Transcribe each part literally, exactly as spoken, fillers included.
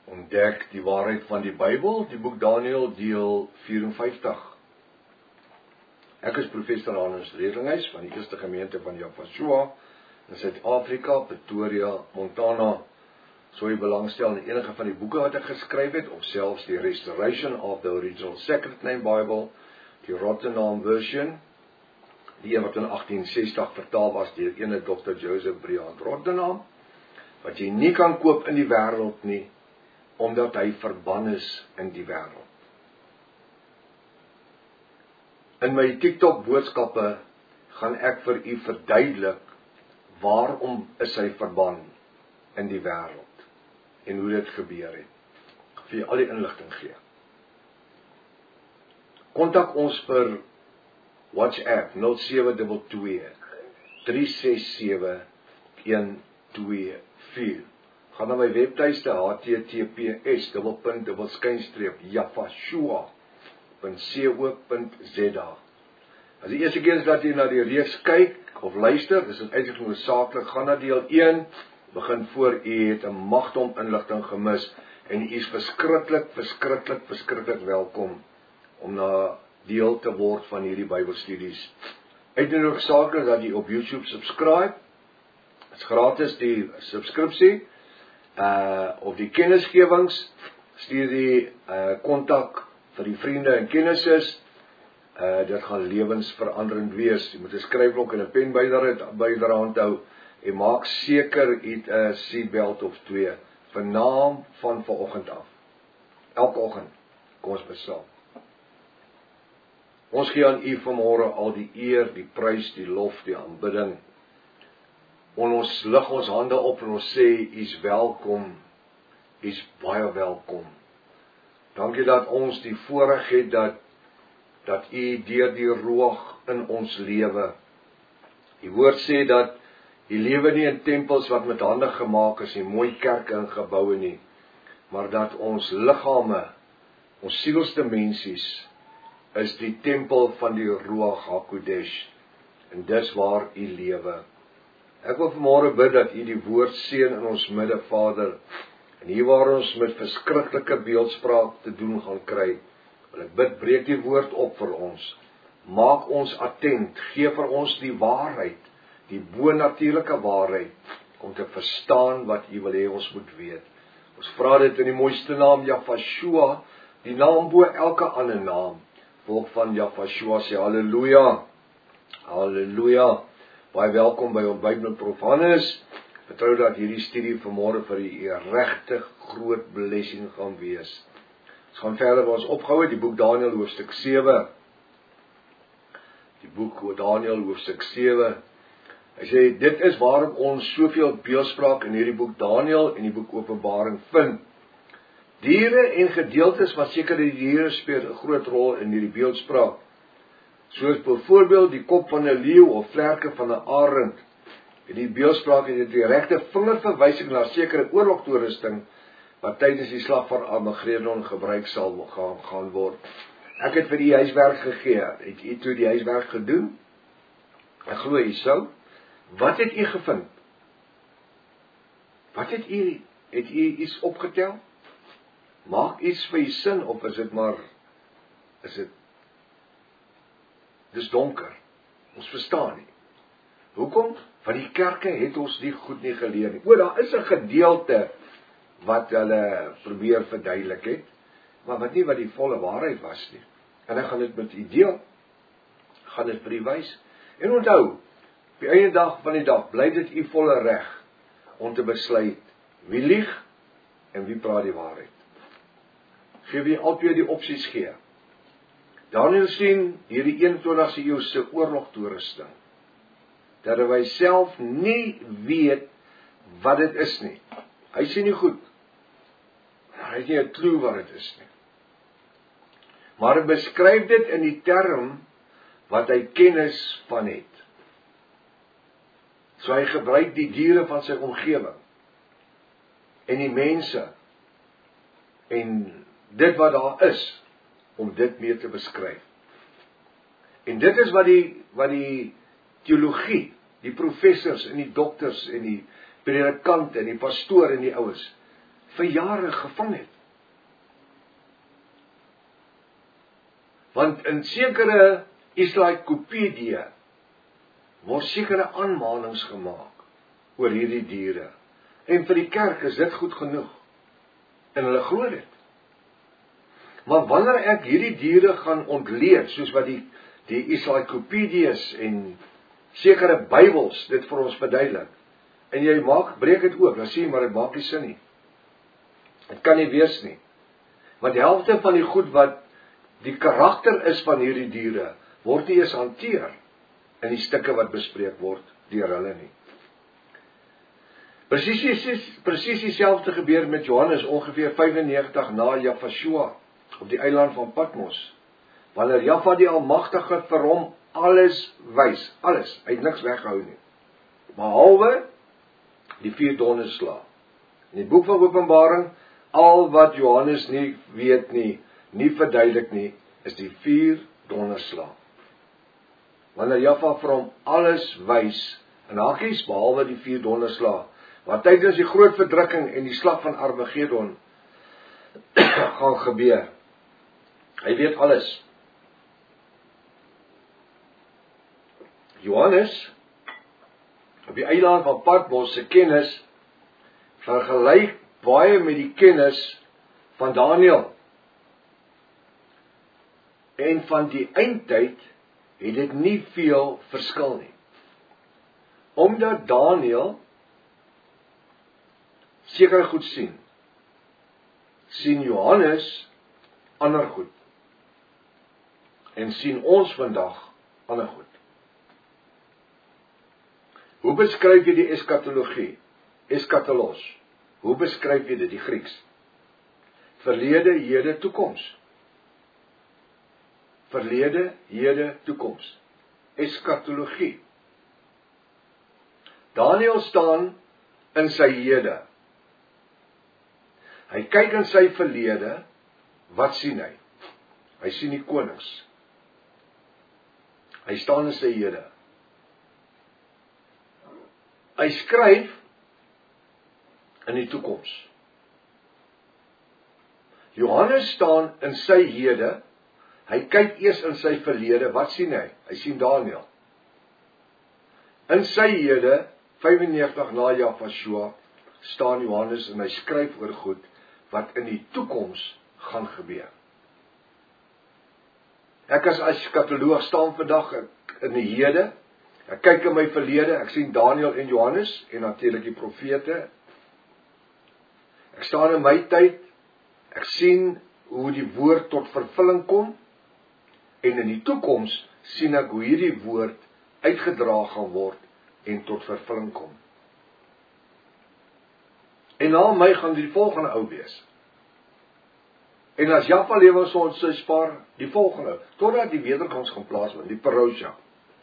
Ontdek die waarheid van die Bybel, die boek Daniël, deel vyf-en-vyftig. Ek is professor Hannes Redlinghuis van die Eerste Gemeente van Yafashua in Suid-Afrika, Pretoria, Montana. So jy belangstel in enige van die boeke wat ek geskryf het, of selfs die Restoration of the Original Sacred Name Bible, die Rotterdam version, die een wat in agtien sestig vertaal was deur ene dokter Joseph Briand Rotterdam, wat jy nie kan koop in die wêreld nie, omdat hy verban is in die wêreld. In my TikTok boodskappe gaan ek vir u verduidelik waarom is hy verban in die wêreld en hoe dit gebeur het. Ek gaan vir u al die inligting gee. Kontak ons vir WhatsApp nul sewe twee twee drie ses sewe een twee vier. Gaan na my webtuiste h t t p s dubbelpunt dubbelskynstreep yafashua punt co punt z a. As die eerste keer is dat jy na die reeks kyk of luister, dis eintlik noodsaaklik, gaan na deel een, begin voor u het 'n magdom inligting gemis en u is verskriklik, verskriklik, verskriklik welkom om na deel te word van hierdie Bybelstudies. Uiteindelik noodsaaklik dat jy op YouTube subscribe. Dit is gratis die subskripsie. Uh, of die kennisgewings, stuur die uh, kontak vir die vriende en kennisses, uh, dit gaan lewensveranderend wees. Jy moet 'n skryfblok en 'n pen byderhand hou, en maak seker jy het 'n seatbelt of twee, vir naam van vanoggend af. Elke oggend, kom ons besaam. Ons gee aan u vanmôre al die eer, die prys, die lof, die aanbidding. En ons lig ons hande op en ons sê, u is welkom, u is baie welkom. Dankie dat ons die voorreg het dat, dat u deur die Ruach in ons lewe. Die woord sê dat u lewe nie in tempels wat met hande gemaak is, nie mooi kerke en geboue nie, maar dat ons liggame, ons sielsdimensies, is die tempel van die Ruach HaKodesh, en dis waar u lewe. Ek wil vanmôre bid dat u die woord seën in ons midde, Vader, en hier waar ons met verskriklike beeldspraak te doen gaan kry, wil ek bid, breek die woord op vir ons, maak ons attent, gee vir ons die waarheid, die bonatuurlike waarheid, om te verstaan wat u wil hê ons moet weet. Ons vra dit in die mooiste naam, Yafashua, die naam bo elke ander naam, volk van Yafashua sê, halleluja, halleluja. Baie welkom by Ontbyt met Prof Hannes. Vertrou dat hierdie studie vanmôre vir u 'n regtig groot blessing gaan wees. Ons gaan verder waar ons opgehou het, die boek Daniël hoofstuk sewe. Die boek Daniël hoofstuk sewe. Hy sê, dit is waarom ons soveel beeldspraak in hierdie boek Daniël en die boek Openbaring vind. Diere en gedeeltes, maar seker die diere speel 'n groot rol in hierdie beeldspraak. Soos byvoorbeeld die kop van 'n leeu of vlerke van 'n arend. In die beeldspraak het dit die regte vingerverwysing na sekere oorlogtoerusting wat tydens die slag van Armageddon gebruik sal gaan, gaan word. Ek het vir u huiswerk gegee. Het u toe die huiswerk gedoen? Ek glo u sou. Wat het u gevind? Wat het u het u iets opgetel? Maak iets vir u sin of is dit maar is dit Dis donker. Ons verstaan nie. Hoekom? Van die kerke het ons nie goed nie geleer nie. O, daar is 'n gedeelte wat hulle probeer verduidelik het, maar wat nie wat die volle waarheid was nie. En ek gaan dit met u deel. Gaan dit vir u wys. En onthou, op die einde dag van die dag bly dit u volle reg om te besluit wie lieg en wie praat die waarheid. Geef u altyd die opsies gee. Daniël sien hierdie eenentwintigste eeuse oorlogtoerusting, dat hy self nie weet wat dit is nie. Hy sien nie goed. Hy het nie 'n klou wat dit is nie. Maar hy beskryf dit in die term wat hy kennis van het. So hy gebruik die diere van sy omgewing en die mense en dit wat daar is, om dit mee te beskryf. En dit is wat die, wat die teologie, die professors en die dokters en die predikante en die pastoor en die ouers vir jare gevang het. Want in sekere ensiklopedieë word sekere aanmalings gemaak oor hierdie diere. En vir die kerk is dit goed genoeg. En hulle glo dit. Maar wanneer ek hierdie diere gaan ontleed, soos wat die, die ensiklopedieës en sekere Bybels dit vir ons verduidelik, en jy maak, breek dit oop, dan sien jy, maar dit maak nie sin nie. Dit kan nie wees nie. Want die helfte van die goed wat die karakter is van hierdie diere, word nie eens hanteer in die stukke wat bespreek word deur hulle nie. Presies, presies dieselfde gebeur met Johannes ongeveer vyfennegentig na Jafashua op die eiland van Patmos. Wanneer Jaffa die Almagtige vir hom alles wys, alles, hy het niks weggehou nie. Behalwe die vier donderslae. In die boek van Openbaring, al wat Johannes nie weet nie, nie verduidelik nie, is die vier donderslae. Wanneer Jaffa vir hom alles wys, en hakies behalwe die vier donderslae, wat tydens die groot verdrukking en die slag van Armageddon gaan gebeur. Hy weet alles. Johannes, op die eiland van Patmos se kennis, vergelyk baie met die kennis van Daniël. En van die eindtyd het dit nie veel verskil nie. Omdat Daniël sekere goed sien, sien Johannes ander goed. En sien ons vandag ander goed. Hoe beskryf jy die eskatologie? Eskatolos. Hoe beskryf jy dit, die Grieks? Verlede, hede, toekoms. Verlede, hede, toekoms. Eskatologie. Daniël staan in sy hede. Hy kyk in sy verlede, wat sien hy? Hy sien die konings. Hy staan in sy hede. Hy skryf in die toekoms. Johannes staan in sy hede, hy kyk eers in sy verlede, wat sien hy? Hy sien Daniël. In sy hede, vyfennegentig na Jafashua, staan Johannes en hy skryf oor goed, wat in die toekoms gaan gebeur. Ek as eskatoloog staan vandag in die hede, ek kyk in my verlede, ek sien Daniël en Johannes, en natuurlik die profete. Ek staan in my tyd, ek sien hoe die woord tot vervulling kom, en in die toekoms sien ek hoe hierdie woord uitgedra gaan word, en tot vervulling kom. En na my gaan die volgende ou wees. En as Jaffa lewe ons sy spaar die volgende, totdat die wederkoms gaan plaasvind, die parousia.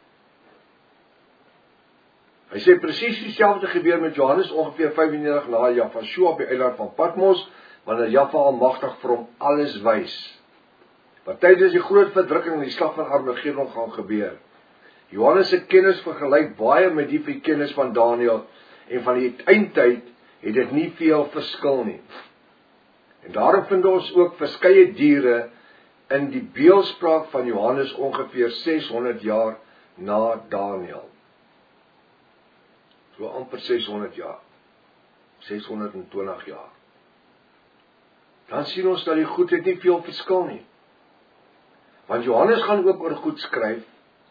Hy sê presies dieselfde gebeur met Johannes ongeveer vyfennegentig na Jafashua op die eiland van Patmos, wanneer Jaffa almagtig vir hom alles wys. Wat tydens die groot verdrukking en die slag van Armageddon gaan gebeur. Johannes se kennis vergelyk baie met die kennis van Daniël, en van die eindtyd het dit nie veel verskil nie. En daarom vind ons ook verskeie diere in die beeldspraak van Johannes ongeveer seshonderd jaar na Daniël. So amper seshonderd jaar. seshonderdtwintig jaar. Dan sien ons dat die goedheid nie veel verskil nie. Want Johannes gaan ook oor goed skryf.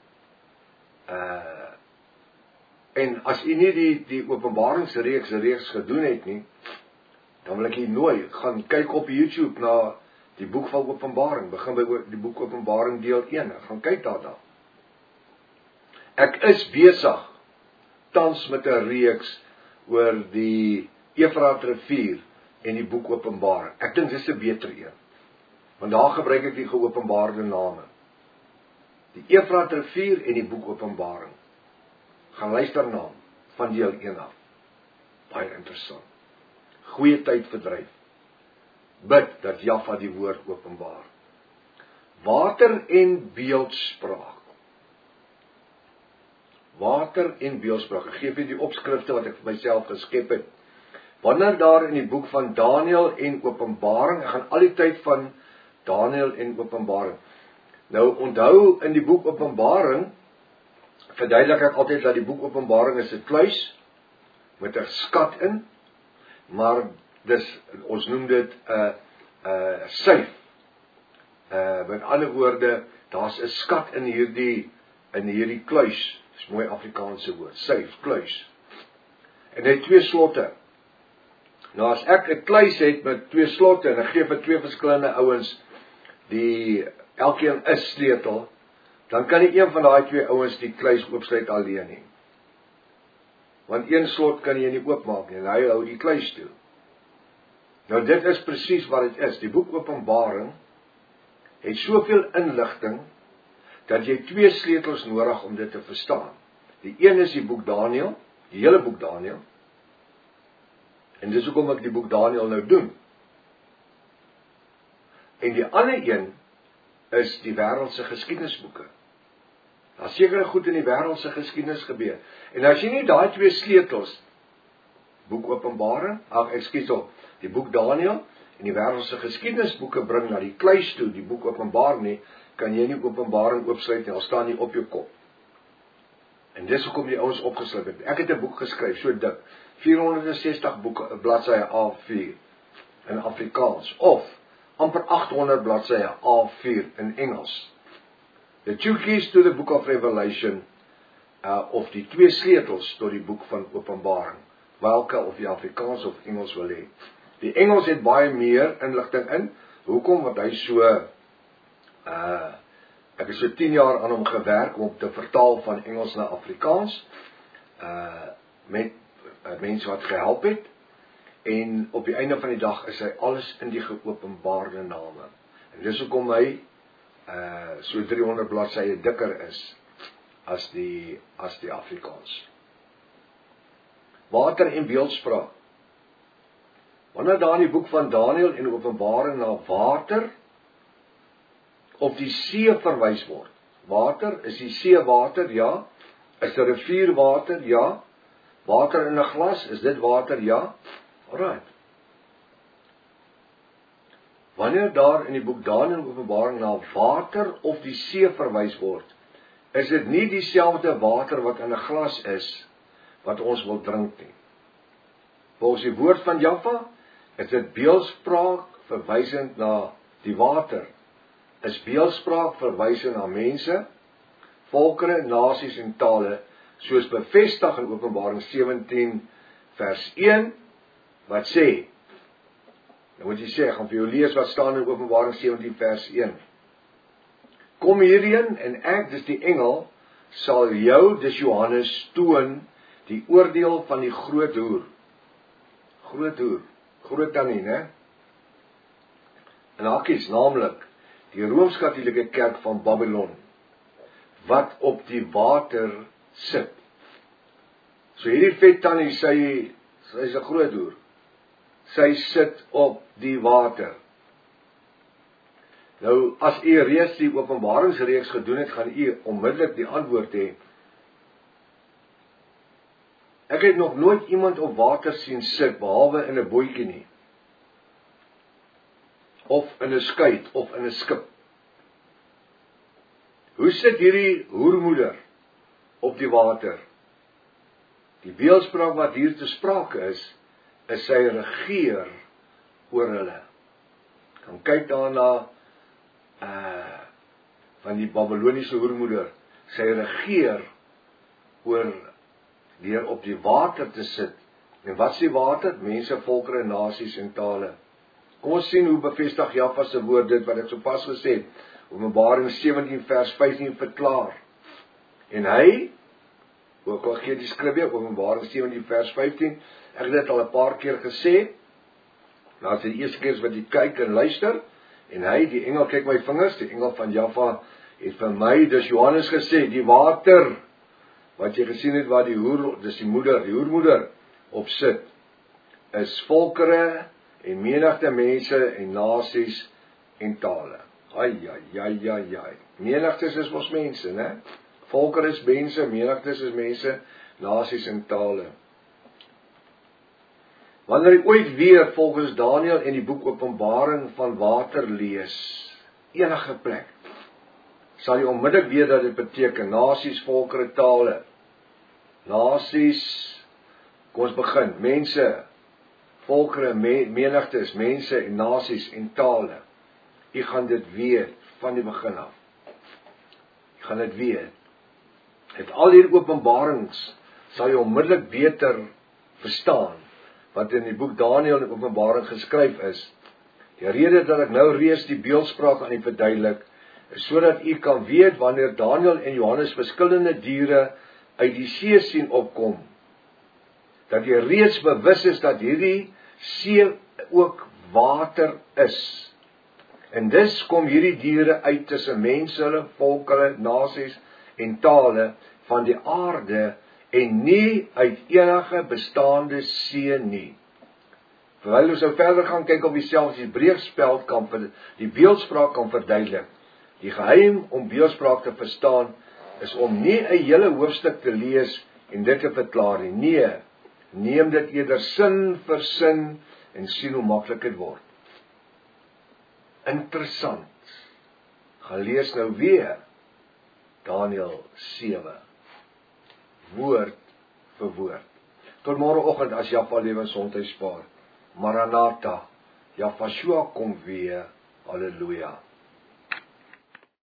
Uh, en as u nie die, die openbaringsreeks reeks gedoen het nie, dan wil ek u nooi, gaan kyk op YouTube na die boek van Openbaring, begin by die boek Openbaring deel een, gaan kyk daarna. Ek is besig tans met 'n reeks oor die Efrat rivier en die boek Openbaring. Ek dink dis 'n beter een, want daar gebruik ek die geopenbaarde name. Die Efrat rivier en die boek Openbaring. Gaan luister na hom, van deel een af. Baie interessant. Goeie tyd verdryf. Bid dat Jaffa die woord openbaar. Water en beeldspraak. Water en beeldspraak. Ek gee vir die opskrifte wat ek vir myself geskep het. Wanneer daar in die boek van Daniël en Openbaring, ek gaan al die tyd van Daniël en Openbaring. Nou onthou in die boek Openbaring verduidelik ek altyd dat die boek Openbaring is 'n kluis met 'n skat in, maar dis ons noem dit 'n uh, 'n uh, syf. Uh, met ander woorde, daar's 'n skat in hierdie in hierdie kluis. Dis mooi Afrikaanse woord, syf, kluis. En hy het twee slotte. Nou as ek 'n kluis het met twee slotte en ek gee vir twee verskillende ouens die elkeen 'n sleutel, dan kan nie een van daai twee ouens die kluis oopsluit alleen nie. Want een slot kan jy nie oopmaak nie, en hy hou die kluis toe. Nou dit is presies wat dit is. Die boek Openbaring het soveel inligting dat jy twee sleutels nodig om dit te verstaan. Die een is die boek Daniël, die hele boek Daniël. En dis hoekom ek die boek Daniël nou doen. En die ander een is die wêreldse geskiedenisboeke. Daar sekere goed in die wêreldse geskiedenis gebeur. En as jy nie daai twee sleutels, boek Openbaring, ag ekskuus op, die boek Daniël en die wêreldse geskiedenisboeke bring na die kluis toe, die boek Openbaring nie, kan jy nie Openbaring oopsluit nie, al staan nie op jou kop. En dis hoekom die ouens opgesluit het. Ek het 'n boek geskryf, so dik, vierhonderdsestig boeke, bladsye A vier in Afrikaans, of amper agthonderd bladsye A vier in Engels. The two keys to the book of Revelation, uh, of die twee sleutels tot die boek van Openbaring, welke of die Afrikaans of Engels wil hê. Die Engels het baie meer inligting in. Hoekom? Want hy so, uh, ek het so tien jaar aan hom gewerk om te vertaal van Engels na Afrikaans, uh, met uh, mense wat gehelp het, en op die einde van die dag is hy alles in die geopenbaarde name. En dis hoekom hy uh, so driehonderd bladsye dikker is as die, as die Afrikaans. Water en beeldspraak. Wanneer daar in die boek van Daniël en Openbaring na water of die see verwys word. Water, is die see water? Ja. Is die rivier water? Ja. Water in 'n glas, is dit water? Ja. Alright. Wanneer daar in die boek Daniël en Openbaring na water of die see verwys word, is dit nie dieselfde water wat in 'n glas is wat ons wil drink nie. Volgens die woord van Jahwe is dit beeldspraak verwysend na die water. Is beeldspraak verwysend na mense, volkere, nasies en tale, soos bevestig in Openbaring sewentien vers een, wat sê, nou moet jy sê, ek gaan vir jou lees wat staan in Openbaring sewentien vers een. Kom hierheen en ek, dis die engel, sal jou, dis Johannes, toon die oordeel van die groot hoer. Groot hoer, groot tannie, né? En hakies, naamlik die Rooms-Katolieke Kerk van Babylon, wat op die water sit. So hierdie vet tannie, sy, sy is 'n groot hoer. Sy sit op die water. Nou, as u reeds die openbaringsreeks gedoen het, gaan u onmiddellik die antwoord hê. Ek het nog nooit iemand op water sien sit, behalwe in 'n bootjie nie. Of in 'n skuit, of in 'n skip. Hoe sit hierdie hoermoeder op die water? Die beeldspraak wat hier te sprake is, is sy regeer oor hulle. Gaan kyk daarna, uh, van die Babyloniese hoermoeder, sy regeer oor deur op die water te sit. En wat is die water? Mense, volkere, nasies en tale. Kom ons sien hoe bevestig Jahwe se woord dit wat ek sopas gesê het. Openbaring sewentien vers vyftien verklaar. En hy, ook al gee die skrif weer, Openbaring sewentien vers vyftien, ek het dit al 'n paar keer gesê, nou as die eerste keer wat jy kyk en luister, en hy, die engel, kyk my vingers, die engel van Jahwe, het vir my, dis Johannes gesê, die water, wat jy gesien het, waar die hoer, dis die moeder, die hoermoeder, op sit, is volkere, en menigte mense, en nasies, en tale. Ai, ai, ai, ai, ai. Menigtes is ons mense, né? Volkere is mense, menigtes is mense, nasies en tale. Wanneer jy ooit weer volgens Daniël en die boek Openbaring van water lees, enige plek, sal jy onmiddellik weet dat dit beteken nasies, volkere, tale. Nasies, kom ons begin, mense, volkere, me, menigtes, mense en nasies en tale. Jy gaan dit weet van die begin af. Jy gaan dit weet. Met al hierdie openbarings sal jy onmiddellik beter verstaan wat in die boek Daniël en Openbaring geskryf is. Die rede dat ek nou reeds die beeldspraak aan u verduidelik, is sodat u kan weet wanneer Daniël en Johannes verskillende diere uit die see sien opkom, dat jy reeds bewus is dat hierdie see ook water is. En dus kom hierdie diere uit tussen mense, hulle, volke, nasies en tale van die aarde en nie uit enige bestaande see nie. Terwyl ons nou verder gaan kyk op dieselfde Hebreëspeld kan vir die beeldspraak kan verduidelik. Die geheim om beeldspraak te verstaan is om nie 'n hele hoofstuk te lees en dit te verklaar nie. Nee, neem dit eerder sin vir sin en sien hoe maklik dit word. Interessant. Gaan lees nou weer Daniël sewe. Woord vir woord. Tot môreoggend as Jaffa lewe en gesondheid spaar. Maranatha. Jaffa kom weer. Halleluja.